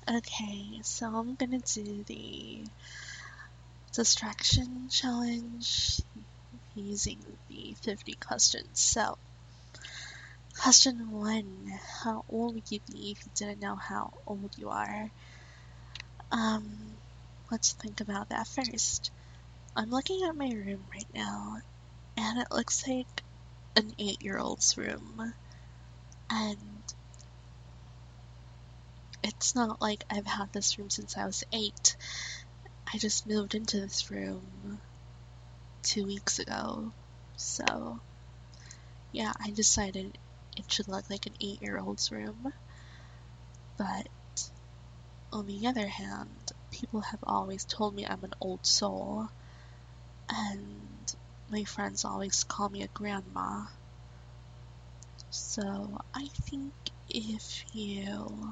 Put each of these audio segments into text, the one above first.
Okay, so I'm gonna do the distraction challenge using the 50 questions. So, question 1. How old would you be if you didn't know how old you are? Um, let's think about that first. I'm looking at my room right now, and it looks like an 8-year-old's room. And it's not like I've had this room since I was 8. I just moved into this room 2 weeks ago. So, yeah, I decided it should look like an 8-year-old's room. But on the other hand, people have always told me I'm an old soul. And my friends always call me a grandma. So, I think if you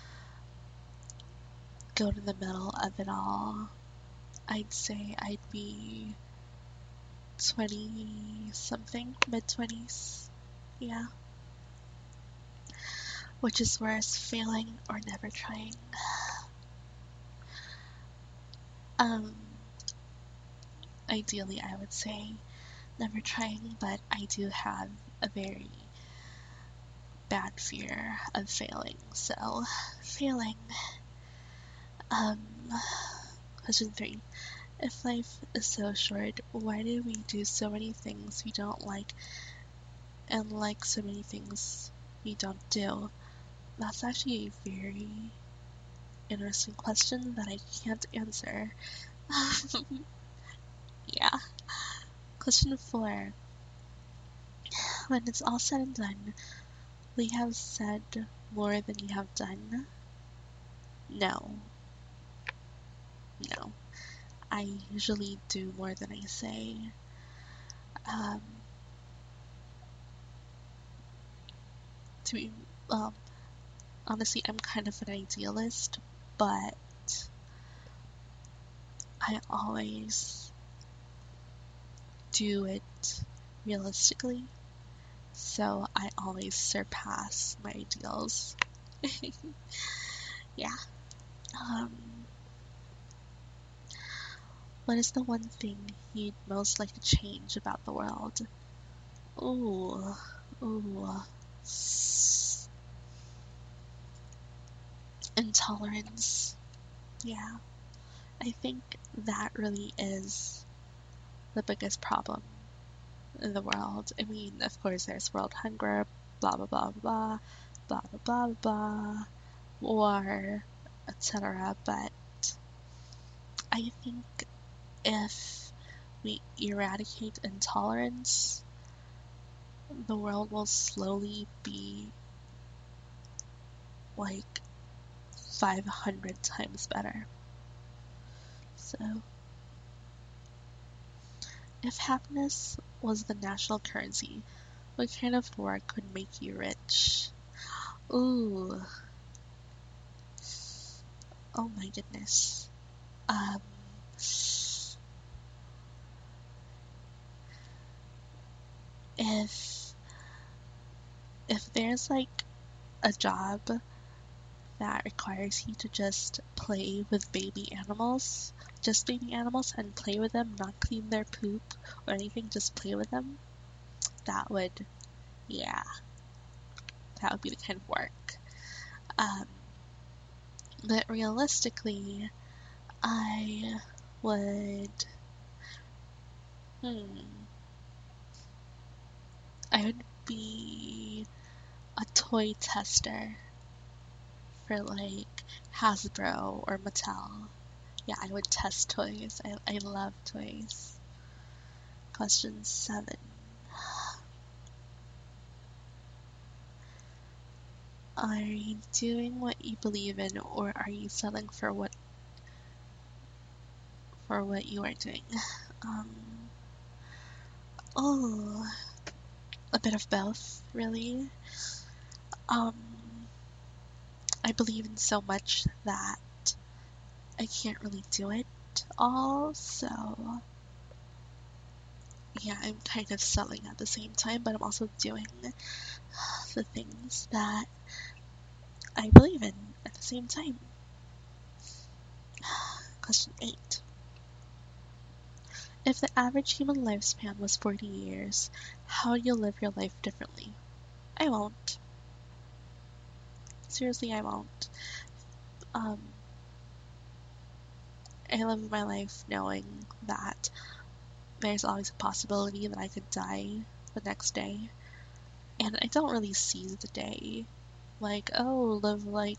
go to the middle of it all, I'd say I'd be 20 something, mid 20s. Yeah. Which is worse, failing or never trying? Um, Ideally, I would say never trying, but I do have a very bad fear of failing, so failing. Um, question 3. If life is so short, why do we do so many things we don't like and like so many things we don't do? That's actually a very interesting question that I can't answer. Yeah. Question 4. When it's all said and done, will you have said more than you have done? No. No. I usually do more than I say. Um, to be, um, honestly, I'm kind of an idealist, but I always do it realistically, so I always surpass my ideals. Yeah. Um, what is the one thing you'd most like to change about the world? Ooh, ooh. Intolerance. Yeah, I think that really is the biggest problem in the world. I mean, of course, there's world hunger, blah blah blah blah blah blah blah blah, war, etc. But I think if we eradicate intolerance, the world will slowly be like 500 times better. So, if happiness was the national currency, what kind of work would make you rich? Ooh, oh my goodness. Um, if there's like a job that requires you to just play with baby animals, just baby animals, and play with them, not clean their poop or anything, just play with them, that would, yeah, that would be the kind of work. Um, but realistically, I would, hmm, I would be a toy tester for like Hasbro or Mattel. Yeah, I would test toys. I love toys. Question 7. Are you doing what you believe in, or are you settling for what you are doing? Um, oh, a bit of both, really. Um, I believe in so much that I can't really do it all, so yeah, I'm kind of selling at the same time, but I'm also doing the things that I believe in at the same time. Question 8. If the average human lifespan was 40 years, how would you live your life differently? I won't. Seriously, I won't. Um, I live my life knowing that there's always a possibility that I could die the next day. And I don't really seize the day. Like, oh, live like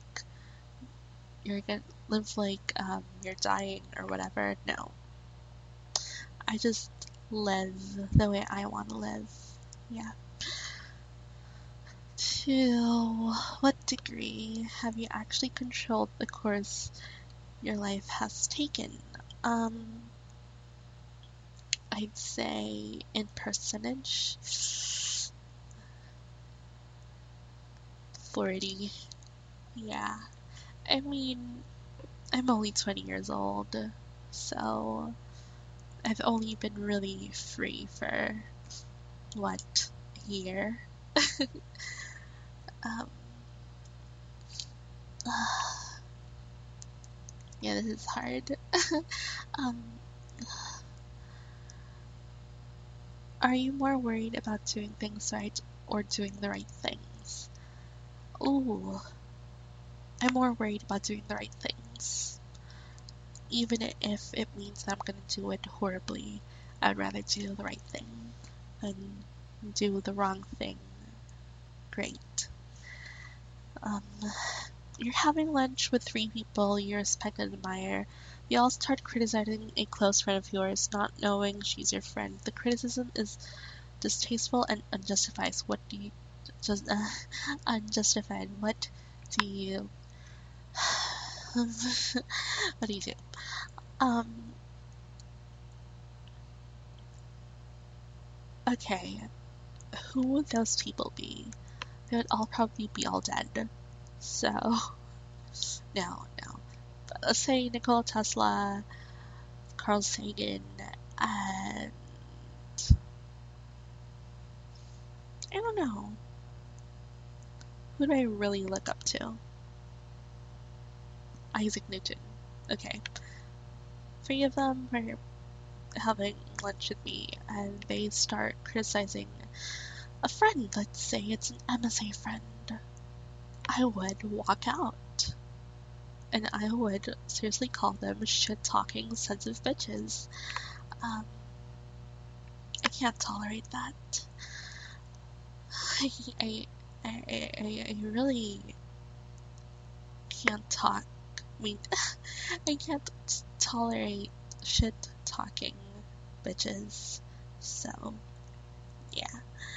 you're dying or whatever. No. I just live the way I want to live. Yeah. To what degree have you actually controlled the course your life has taken? I'd say in percentage, 40. Yeah. I mean, I'm only 20 years old, so I've only been really free for, what, a year? Um, yeah, this is hard. um, are you more worried about doing things right or doing the right things? Ooh, I'm more worried about doing the right things. Even if it means that I'm gonna do it horribly, I'd rather do the right thing than do the wrong thing great. Um, you're having lunch with 3 people you respect and admire. You all start criticizing a close friend of yours, not knowing she's your friend. The criticism is distasteful and unjustified. What do you just unjustified? What do you what do you do? Um. Okay. Who would those people be? They would all probably be all dead. So no, no. But let's say Nikola Tesla, Carl Sagan, and I don't know. Who do I really look up to? Isaac Newton. Okay. 3 of them are having lunch with me and they start criticizing a friend. Let's say it's an MSA friend. I would walk out and I would seriously call them shit talking sons of bitches. Um, I can't tolerate that. I, I, I really can't talk. I mean, I can't tolerate shit talking bitches. So, yeah.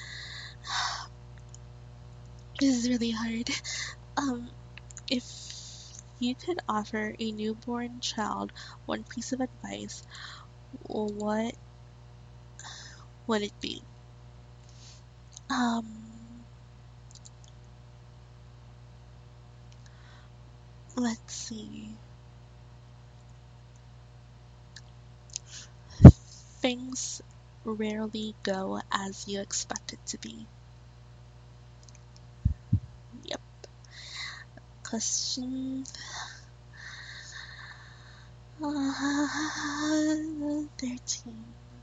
This is really hard. Um, if you could offer a newborn child one piece of advice, what would it be? Um, let's see. Things rarely go as you expect it to be. Yep. Question 13.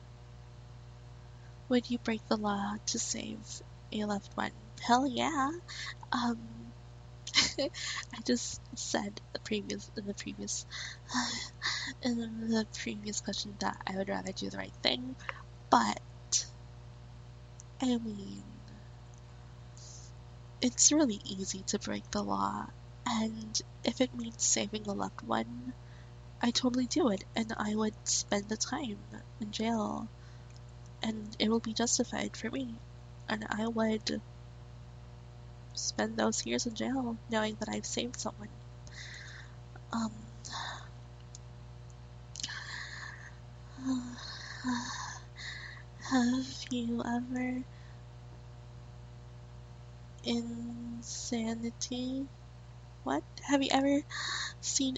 Would you break the law to save a loved one? Hell yeah. Um, I just said in the previous question that I would rather do the right thing, but I mean, it's really easy to break the law, and if it means saving a loved one, I totally do it, and I would spend the time in jail, and it will be justified for me, and I would spend those years in jail knowing that I've saved someone. Um, have you ever insanity? What? Have you ever seen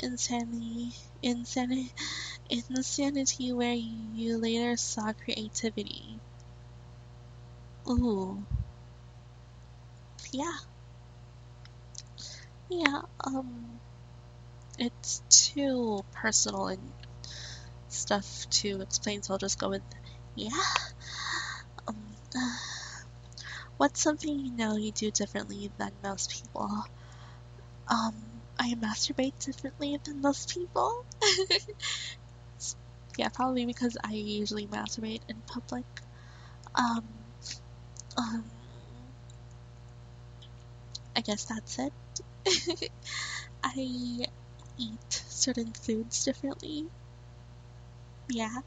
insanity where you later saw creativity? Ooh, yeah, yeah. It's too personal and stuff to explain, so I'll just go with, yeah. Um, what's something you know you do differently than most people? Um, I masturbate differently than most people. Yeah, probably because I usually masturbate in public. Um, um, I guess that's it. I eat certain foods differently. Yeah.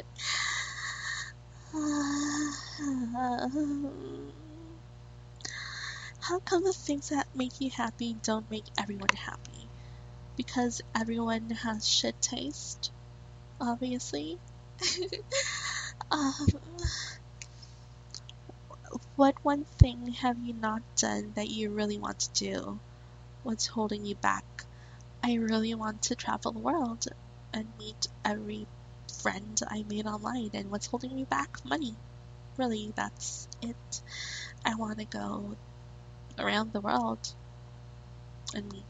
How come the things that make you happy don't make everyone happy? Because everyone has shit taste, obviously. um, what one thing have you not done that you really want to do? What's holding you back? I really want to travel the world and meet every friend I made online, and what's holding me back? Money. Really, that's it. I want to go around the world and meet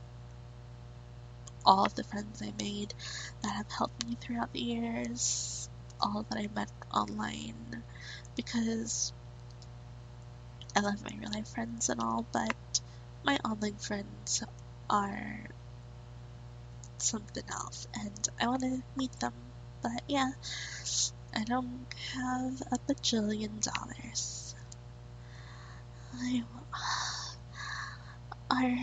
all of the friends I made that have helped me throughout the years, all that I met online, because I love my real life friends and all, but my online friends are something else, and I want to meet them. But yeah, I don't have a bajillion dollars. I, are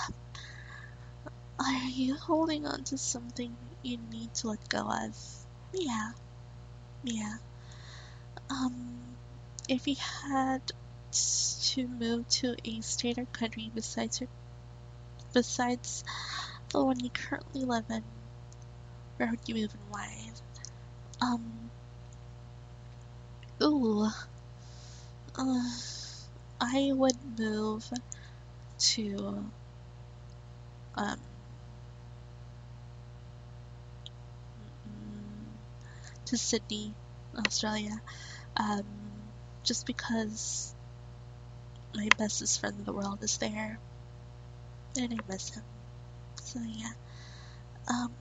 are you holding on to something you need to let go of? Yeah, yeah. Um, if you had to move to a state or country besides the one you currently live in, where would you move and why? Um, ooh, uh, I would move to um to Sydney, Australia. Um, just because my bestest friend in the world is there, and I miss him. So yeah. Um,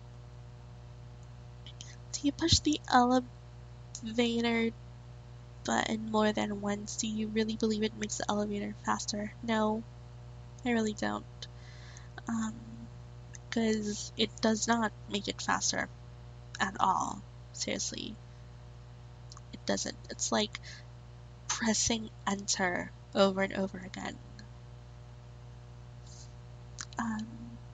do you push the elevator button more than once? Do you really believe it makes the elevator faster? No, I really don't. Um, because it does not make it faster at all. Seriously, it doesn't. It's like pressing enter over and over again. Um,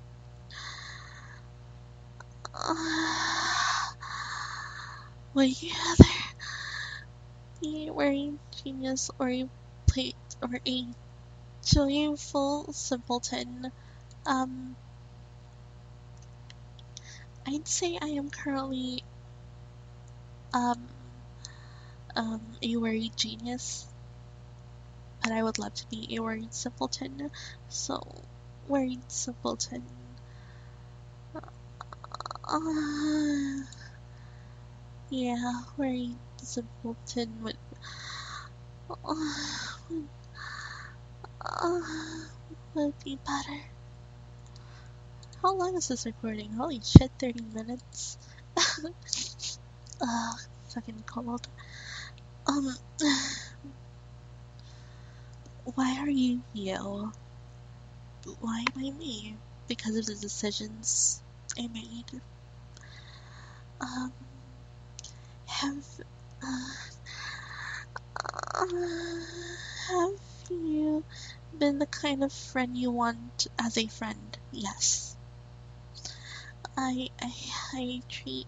would you rather be wearing genius or a plate or a joyful simpleton? Um, I'd say I am currently um a worried genius, but I would love to be a worried simpleton. So, worried simpleton. Uh, yeah, worried simpleton uh, would be better. How long is this recording? Holy shit, 30 minutes. Ugh, fucking cold. Um, why are you you? Why am I me? Because of the decisions I made. Um, have, uh, have you been the kind of friend you want as a friend? Yes. I, I, I treat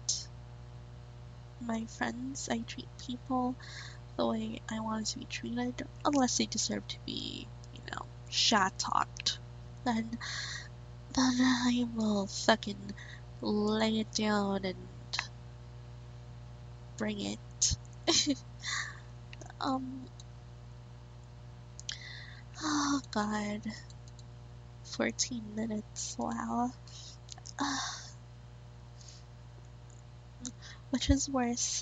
my friends, I treat people the way I want to be treated, unless they deserve to be, shat talked. Then I will fucking lay it down and bring it. um, oh god, 14 minutes, wow. Uh, which is worse?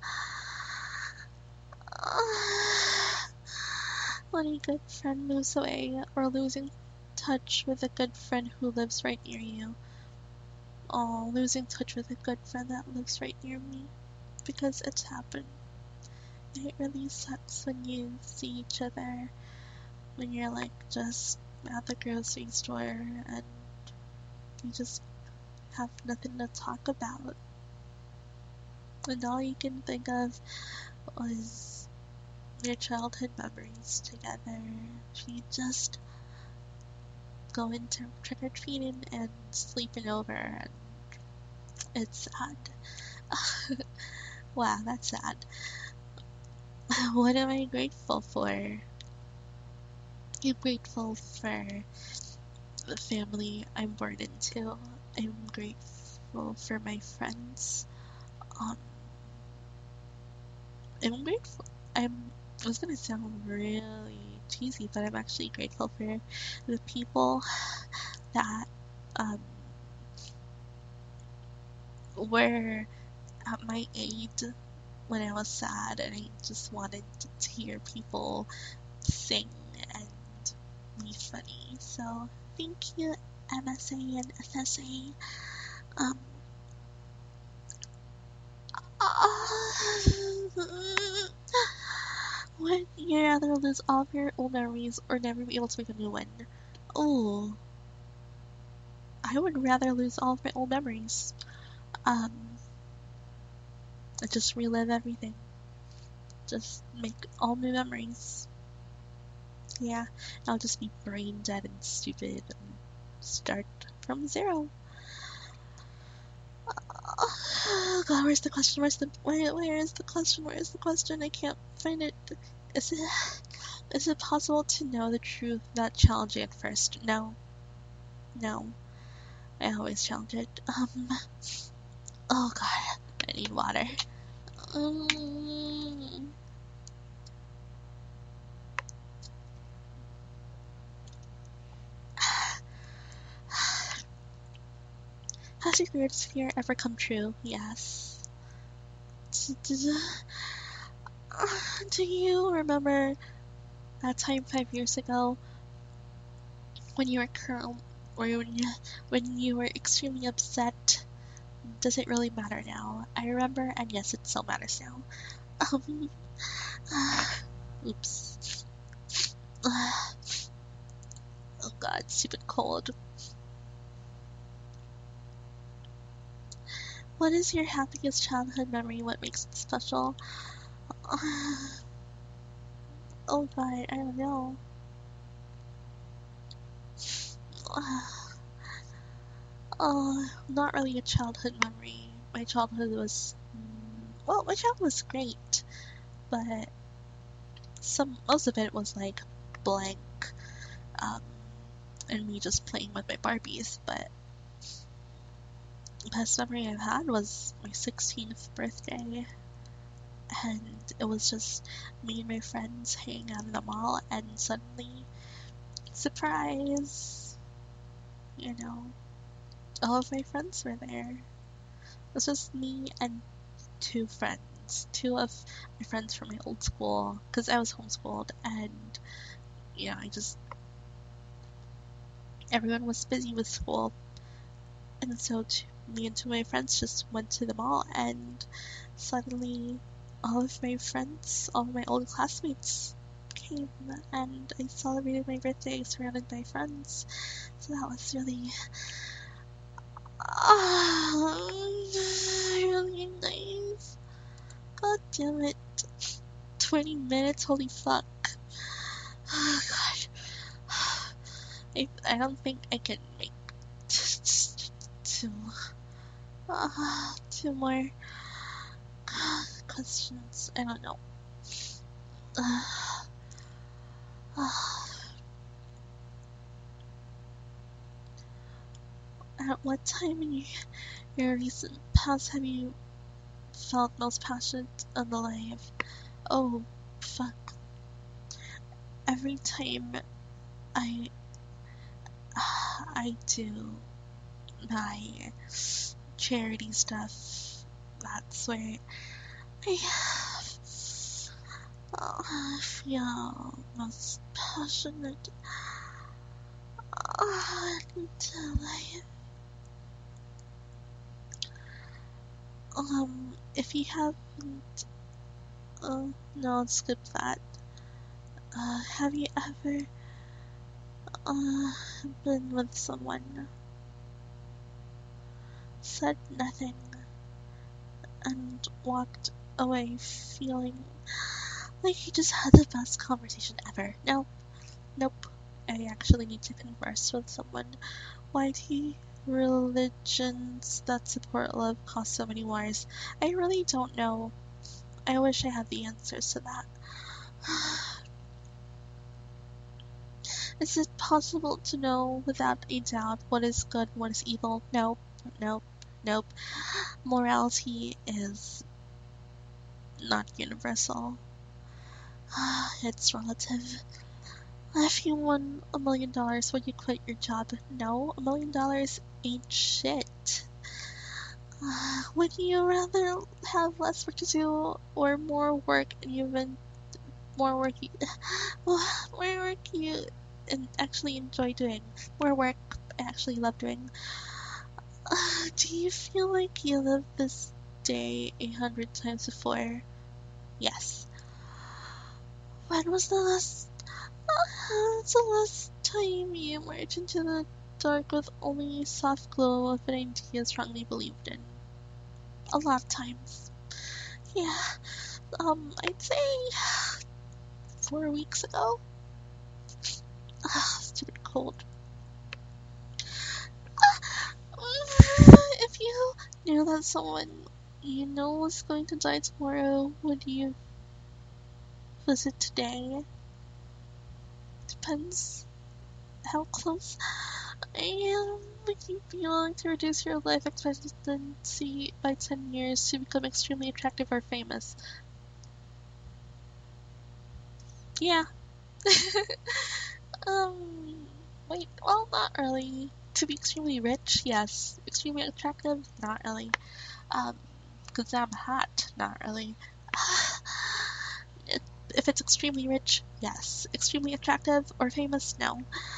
When a good friend moves away, or losing touch with a good friend who lives right near you. Oh, losing touch with a good friend that lives right near me. Because it's happened. It really sucks when you see each other when you're like just at the grocery store and you just have nothing to talk about. And all you can think of was your childhood memories together. You just going to trick or treating and sleeping over, and it's sad. Wow, that's sad. What am I grateful for? I'm grateful for the family I'm born into. I'm grateful for my friends. Um, I'm grateful. I was gonna sound really cheesy, but I'm actually grateful for the people that um, were at my age when I was sad and I just wanted to hear people sing and be funny. So thank you, MSA and FSA. Um, would you rather lose all of your old memories or never be able to make a new one? Oh, I would rather lose all of my old memories. Um, just relive everything. Just make all new memories. Yeah, I'll just be brain dead and stupid and start from zero. Oh God, where's the question? Where is the question? Where is the question? I can't find it. Is it is it possible to know the truth without challenging it first? No. No. I always challenge it. Oh God, I need water. Um, has your greatest fear ever come true? Yes. Do you remember that time 5 years ago when you were curl or when you were extremely upset? Does it really matter now? I remember, and yes, it still matters now. Um, oops. Oh God, stupid cold. What is your happiest childhood memory? What makes it special? Oh God, I don't know. Oh, not really a childhood memory. My childhood was, well, my childhood was great, but most of it was like blank, um, and me just playing with my Barbies. But the best memory I've had was my 16th birthday, and it was just me and my friends hanging out in the mall, and suddenly, surprise, you know, all of my friends were there. It was just me and two friends, two of my friends from my old school, because I was homeschooled, and I just everyone was busy with school, and so me and two of my friends just went to the mall, and suddenly all of my friends, all of my old classmates came, and I celebrated my birthday surrounded by friends. So that was really, really nice. God damn it. 20 minutes, holy fuck. Oh gosh. I don't think I can make two, two more questions. I don't know. At what time in your recent past have you felt most passionate in the life? Oh, fuck. Every time I I do my charity stuff, that's where I feel most passionate into life. If you haven't, no, I'll skip that. Have you ever, uh, been with someone, said nothing, and walked away feeling like you just had the best conversation ever? No, nope. I actually need to converse with someone. Why do religions that support love cost so many wars? I really don't know. I wish I had the answers to that. Is it possible to know without a doubt what is good and what is evil? Nope, nope, nope. Morality is not universal. It's relative. If you won $1 million, would you quit your job? No, $1 million ain't shit. Would you rather have less work to do or more work and even more work you, more work you and actually enjoy doing? More work I actually love doing. Do you feel like you lived this day 100 times before? Yes. When was the last time you emerged into the dark with only a soft glow of an idea strongly believed in? A lot of times. Yeah. I'd say 4 weeks ago. Stupid cold. If you knew that someone you know was going to die tomorrow, would you visit today? Depends how close I am. Would you be willing to reduce your life expectancy by 10 years to become extremely attractive or famous? Yeah. Wait, well, not really. To be extremely rich, yes. Extremely attractive, not really. Um, 'Cause I'm hot, not really. If it's extremely rich, yes. Extremely attractive or famous, no.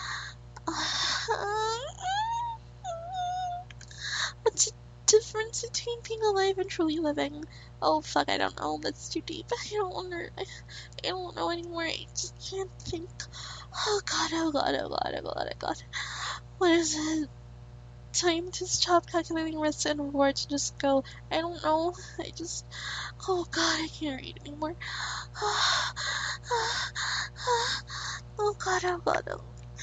What's the difference between being alive and truly living? Oh fuck, I don't know. That's too deep. I don't know anymore. I just can't think. Oh god, oh god, oh god, oh god, oh god. What is it? Time to stop calculating risks and rewards and just go. I don't know. Oh god, I can't read anymore. Oh god, oh god, oh.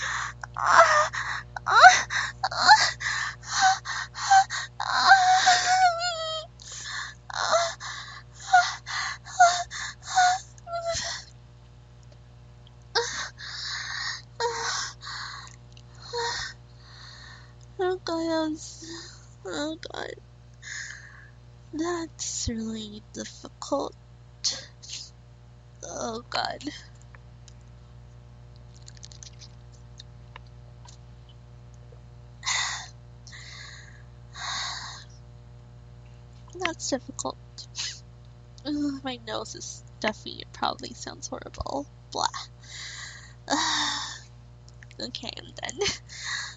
Oh god, oh god, that's really difficult. Oh god. That's difficult. Ugh, my nose is stuffy. It probably sounds horrible. Blah. Okay, I'm done.